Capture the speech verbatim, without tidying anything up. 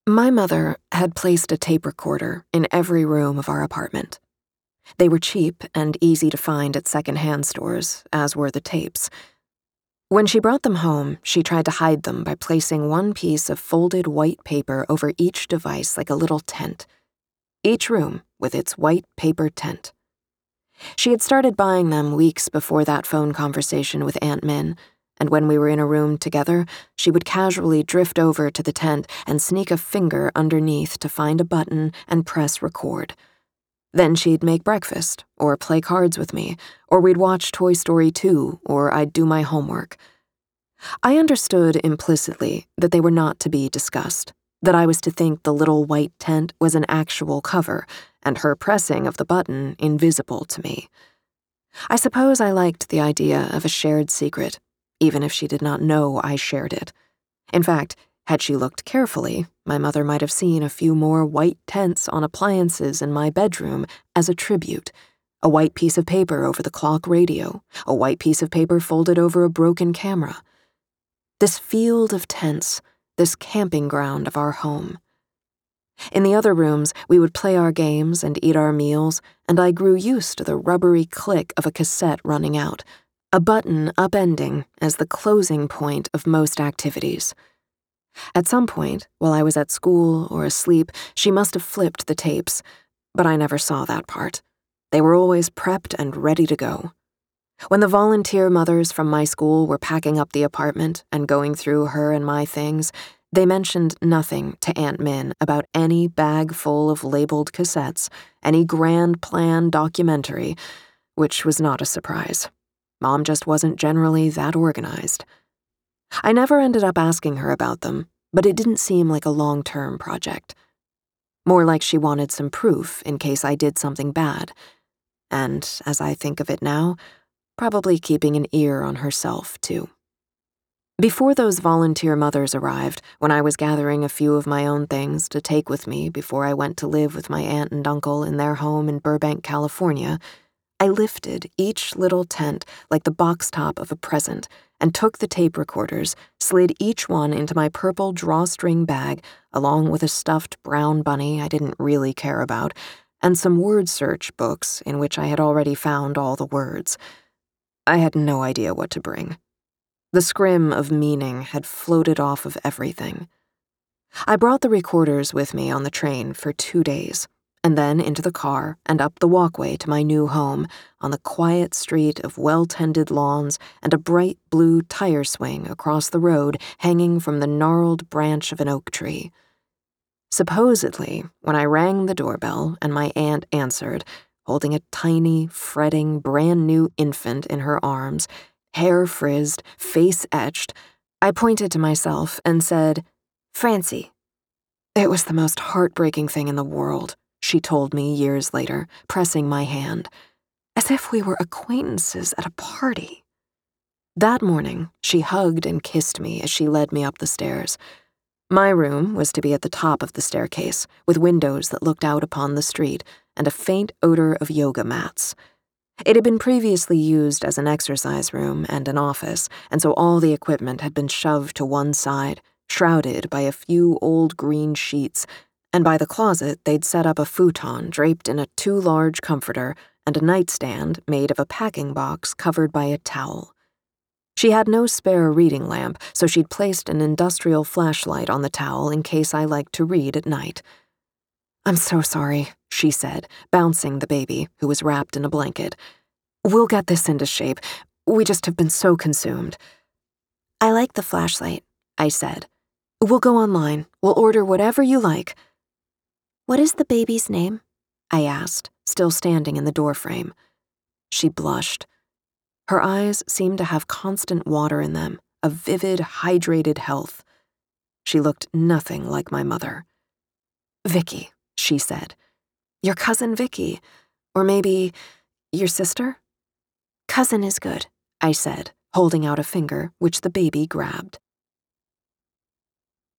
My mother had placed a tape recorder in every room of our apartment. They were cheap and easy to find at secondhand stores, as were the tapes. When she brought them home, she tried to hide them by placing one piece of folded white paper over each device like a little tent. Each room with its white paper tent. She had started buying them weeks before that phone conversation with Aunt Min, and when we were in a room together, she would casually drift over to the tent and sneak a finger underneath to find a button and press record. Then she'd make breakfast, or play cards with me, or we'd watch Toy Story two, or I'd do my homework. I understood implicitly that they were not to be discussed, that I was to think the little white tent was an actual cover, and her pressing of the button invisible to me. I suppose I liked the idea of a shared secret, even if she did not know I shared it. In fact, had she looked carefully, my mother might have seen a few more white tents on appliances in my bedroom as a tribute. A white piece of paper over the clock radio, a white piece of paper folded over a broken camera. This field of tents, this camping ground of our home. In the other rooms, we would play our games and eat our meals, and I grew used to the rubbery click of a cassette running out, a button upending as the closing point of most activities. At some point, while I was at school or asleep, she must have flipped the tapes, but I never saw that part. They were always prepped and ready to go. When the volunteer mothers from my school were packing up the apartment and going through her and my things, they mentioned nothing to Aunt Min about any bag full of labeled cassettes, any grand plan documentary, which was not a surprise. Mom just wasn't generally that organized. I never ended up asking her about them, but it didn't seem like a long-term project. More like she wanted some proof in case I did something bad. And, as I think of it now, probably keeping an ear on herself, too. Before those volunteer mothers arrived, when I was gathering a few of my own things to take with me before I went to live with my aunt and uncle in their home in Burbank, California, I lifted each little tent like the box top of a present and took the tape recorders, slid each one into my purple drawstring bag, along with a stuffed brown bunny I didn't really care about, and some word search books in which I had already found all the words. I had no idea what to bring. The scrim of meaning had floated off of everything. I brought the recorders with me on the train for two days, and then into the car and up the walkway to my new home on the quiet street of well-tended lawns and a bright blue tire swing across the road hanging from the gnarled branch of an oak tree. Supposedly, when I rang the doorbell and my aunt answered, holding a tiny, fretting, brand-new infant in her arms, hair frizzed, face etched, I pointed to myself and said, "Francie." It was the most heartbreaking thing in the world, she told me years later, pressing my hand, as if we were acquaintances at a party. That morning, she hugged and kissed me as she led me up the stairs. My room was to be at the top of the staircase, with windows that looked out upon the street and a faint odor of yoga mats. It had been previously used as an exercise room and an office, and so all the equipment had been shoved to one side, shrouded by a few old green sheets, and by the closet they'd set up a futon draped in a too-large comforter and a nightstand made of a packing box covered by a towel. She had no spare reading lamp, so she'd placed an industrial flashlight on the towel in case I liked to read at night. "I'm so sorry," she said, bouncing the baby, who was wrapped in a blanket. "We'll get this into shape. We just have been so consumed." "I like the flashlight," I said. "We'll go online. We'll order whatever you like." "What is the baby's name?" I asked, still standing in the doorframe. She blushed. Her eyes seemed to have constant water in them, a vivid, hydrated health. She looked nothing like my mother. "Vicky," she said. "Your cousin Vicky. Or maybe your sister?" "Cousin is good," I said, holding out a finger, which the baby grabbed.